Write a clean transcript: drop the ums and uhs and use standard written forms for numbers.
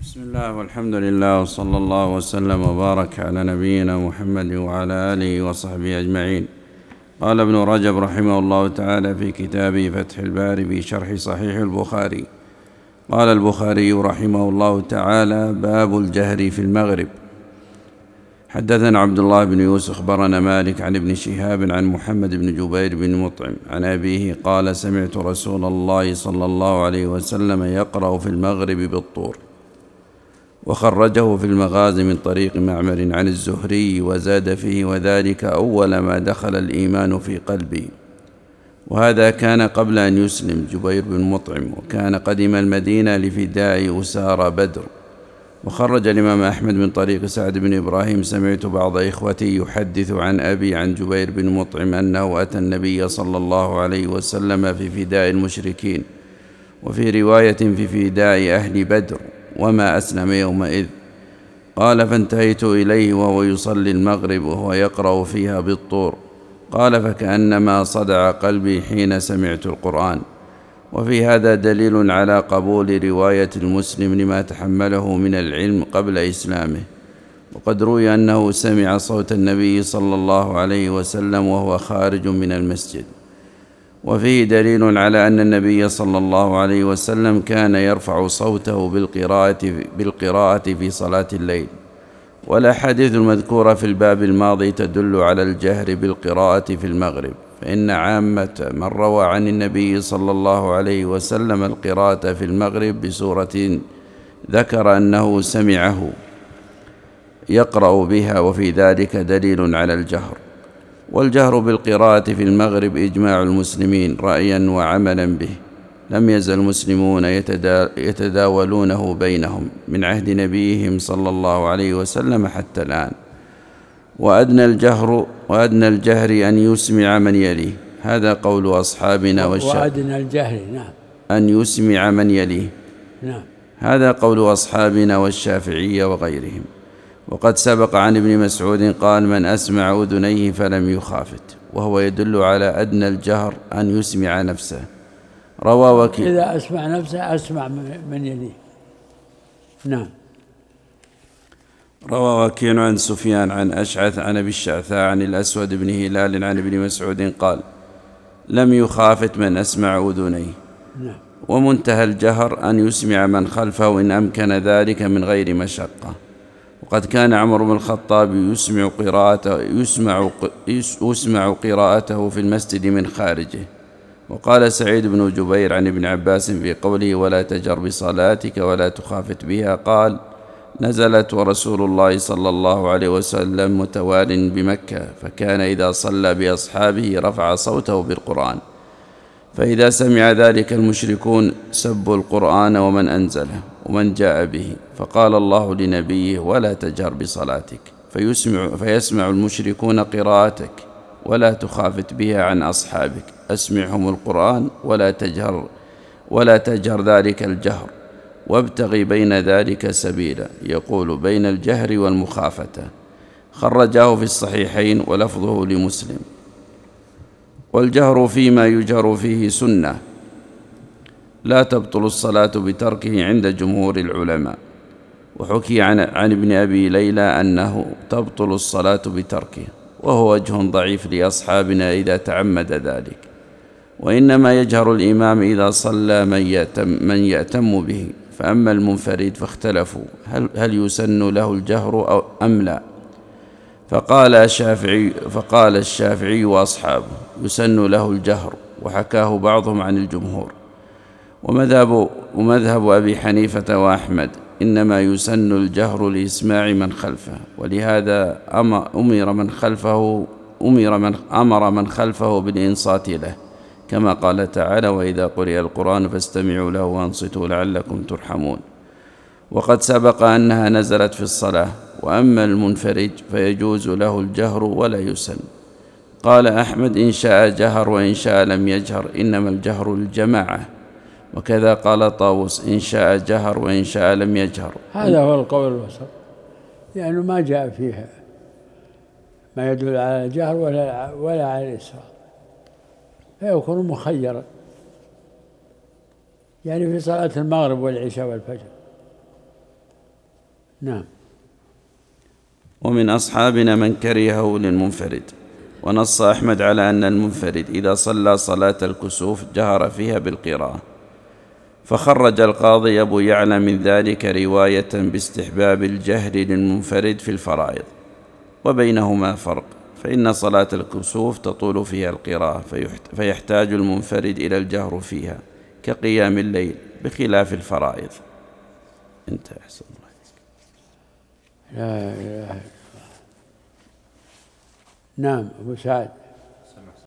بسم الله والحمد لله وصلى الله وسلم وبارك على نبينا محمد وعلى آله وصحبه أجمعين. قال ابن رجب رحمه الله تعالى في كتابه فتح الباري في شرح صحيح البخاري: قال البخاري رحمه الله تعالى: باب الجهر في المغرب. حدثنا عبد الله بن يوسف أخبرنا مالك عن ابن شهاب عن محمد بن جبير بن مطعم عن أبيه قال: سمعت رسول الله صلى الله عليه وسلم يقرأ في المغرب بالطور. وخرجه في المغازي من طريق معمر عن الزهري وزاد فيه: وذلك أول ما دخل الإيمان في قلبي. وهذا كان قبل أن يسلم جبير بن مطعم، وكان قدم المدينة لفداء أسارى بدر. وخرج الإمام أحمد من طريق سعد بن إبراهيم: سمعت بعض إخوتي يحدث عن أبي عن جبير بن مطعم أنه أتى النبي صلى الله عليه وسلم في فداء المشركين، وفي رواية في فداء أهل بدر، وما أسلم يومئذ. قال: فانتهيت إليه وهو يصلي المغرب وهو يقرأ فيها بالطور. قال: فكأنما صدع قلبي حين سمعت القرآن. وفي هذا دليل على قبول رواية المسلم لما تحمله من العلم قبل إسلامه. وقد روي أنه سمع صوت النبي صلى الله عليه وسلم وهو خارج من المسجد. وفيه دليل على أن النبي صلى الله عليه وسلم كان يرفع صوته بالقراءة في صلاة الليل. والأحاديث المذكورة في الباب الماضي تدل على الجهر بالقراءة في المغرب، فإن عامة من روى عن النبي صلى الله عليه وسلم القراءة في المغرب بسورة ذكر أنه سمعه يقرأ بها، وفي ذلك دليل على الجهر. والجهر بالقراءة في المغرب إجماع المسلمين رأيا وعملا به، لم يزل المسلمون يتداولونه بينهم من عهد نبيهم صلى الله عليه وسلم حتى الآن. وأدنى الجهر أن يسمع من يليه، هذا قول أصحابنا وأدنى الجهر نعم أن يسمع من يليه، نعم، هذا قول أصحابنا والشافعية وغيرهم. وقد سبق عن ابن مسعود قال: من أسمع أذنيه فلم يخافت، وهو يدل على أدنى الجهر أن يسمع نفسه. روى وكيع: إذا أسمع نفسه أسمع من يليه. نعم. روى وكيع عن سفيان عن أشعث عن أبي الشعثاء عن الأسود بن هلال عن ابن مسعود قال: لم يخافت من أسمع أذنيه. نعم. ومنتهى الجهر أن يسمع من خلفه إن أمكن ذلك من غير مشقة. وقد كان عمر بن الخطاب يسمع قراءته في المسجد من خارجه. وقال سعيد بن جبير عن ابن عباس في قوله: ولا تجر بصلاتك ولا تخافت بها، قال: نزلت ورسول الله صلى الله عليه وسلم متوال بمكة، فكان إذا صلى بأصحابه رفع صوته بالقرآن، فإذا سمع ذلك المشركون سبوا القرآن ومن أنزله ومن جاء به، فقال الله لنبيه: ولا تجهر بصلاتك، فيسمع المشركون قراءتك ولا تخافت بها عن أصحابك، أسمعهم القرآن ولا تجهر ذلك الجهر، وابتغي بين ذلك سبيلا، يقول بين الجهر والمخافة. خرجاه في الصحيحين ولفظه لمسلم. والجهر فيما يجهر فيه سنة، لا تبطل الصلاة بتركه عند جمهور العلماء. وحكي عن ابن أبي ليلى أنه تبطل الصلاة بتركه، وهو وجه ضعيف لأصحابنا إذا تعمد ذلك. وإنما يجهر الإمام إذا صلى من يأتم به. فأما المنفرد فاختلفوا هل يسن له الجهر أو أم لا. فقال الشافعي وأصحابه: يسن له الجهر، وحكاه بعضهم عن الجمهور. ومذهب أبي حنيفة وأحمد إنما يسن الجهر لإسماع من خلفه، ولهذا أمر من خلفه بالإنصات له، كما قال تعالى: وإذا قرئ القرآن فاستمعوا له وانصتوا لعلكم ترحمون. وقد سبق أنها نزلت في الصلاة. وأما المنفرد فيجوز له الجهر ولا يسن. قال أحمد: إن شاء جهر وإن شاء لم يجهر، إنما الجهر الجماعة. وكذا قال طاووس: إن شاء جهر وإن شاء لم يجهر. هذا هو القول الوسط، لأنه ما جاء فيها ما يدل على الجهر ولا على الإسراء، فيكون مخيرا. يعني في صلاة المغرب والعشاء والفجر نعم. ومن أصحابنا من كرهه للمنفرد، ونص أحمد على أن المنفرد إذا صلى صلاة الكسوف جهر فيها بالقراءة، فخرج القاضي أبو يعلى من ذلك رواية باستحباب الجهر للمنفرد في الفرائض، وبينهما فرق، فإن صلاة الكسوف تطول فيها القراءة فيحتاج المنفرد إلى الجهر فيها كقيام الليل، بخلاف الفرائض. انتهى. أحسن الله. لا إله إلا الله. نعم أبو سعد.